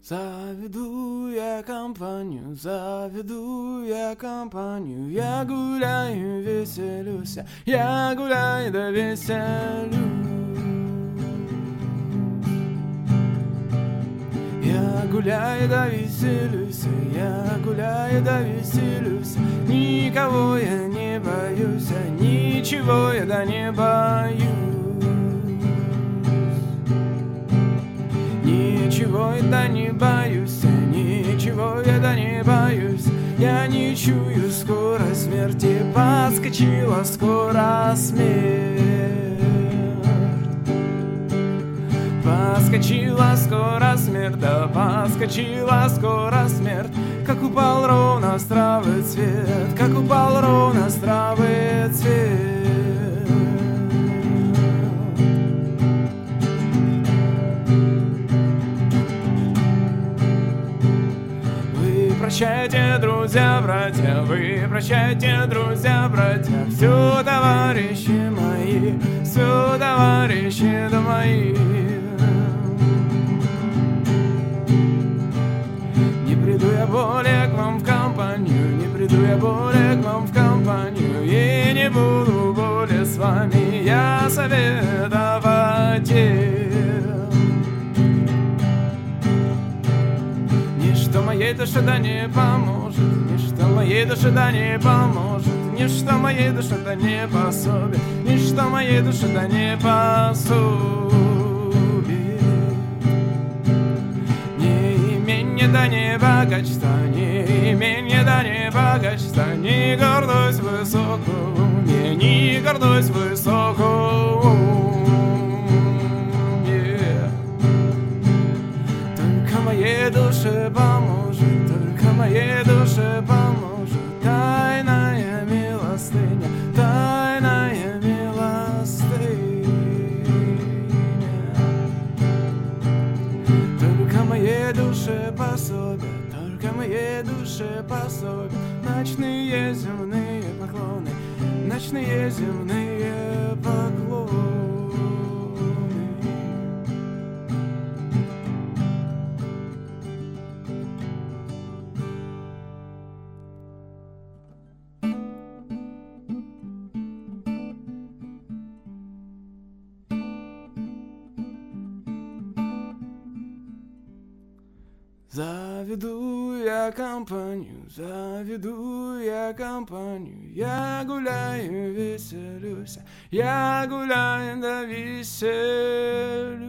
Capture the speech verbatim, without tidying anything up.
Заведу я компанию, заведу я компанию, я гуляю, веселюсь, я гуляю да веселюсь. Я гуляю да веселюсь, я гуляю да веселюсь, никого я не боюсь, ничего я да не боюсь. Ничего я да не боюсь, ничего я да не боюсь. Я не чую скоро смерти, подскочила скоро смерть. Подскочила скоро смерть, да подскочила скоро смерть. Как упал ровно стравый цвет, как упал ровно стравый цвет. Прощайте, друзья, братья, вы прощайте, друзья, братья, все, товарищи мои, все, товарищи да мои. Не приду я более к вам в компанию, не приду я более к вам в компанию, и не буду более с вами я советовать. Ничто моей душе да не поможет, ничто моей душе да не поможет, ничто моей душе да не пособит, ничто моей душе да не пособит. Ни имение да не богатство, ни имение да не богатство, ни гордость высокого уме, ни гордость высокого уме. Только моей душе поможет, только моей душе поможет тайная милостыня, тайная милостыня. Только моей душе пособят, только моей душе пособят ночные земные поклоны, ночные земные поклоны. Заведу я компанию, заведу я компанию, я гуляю, веселюсь, я гуляю да веселюсь.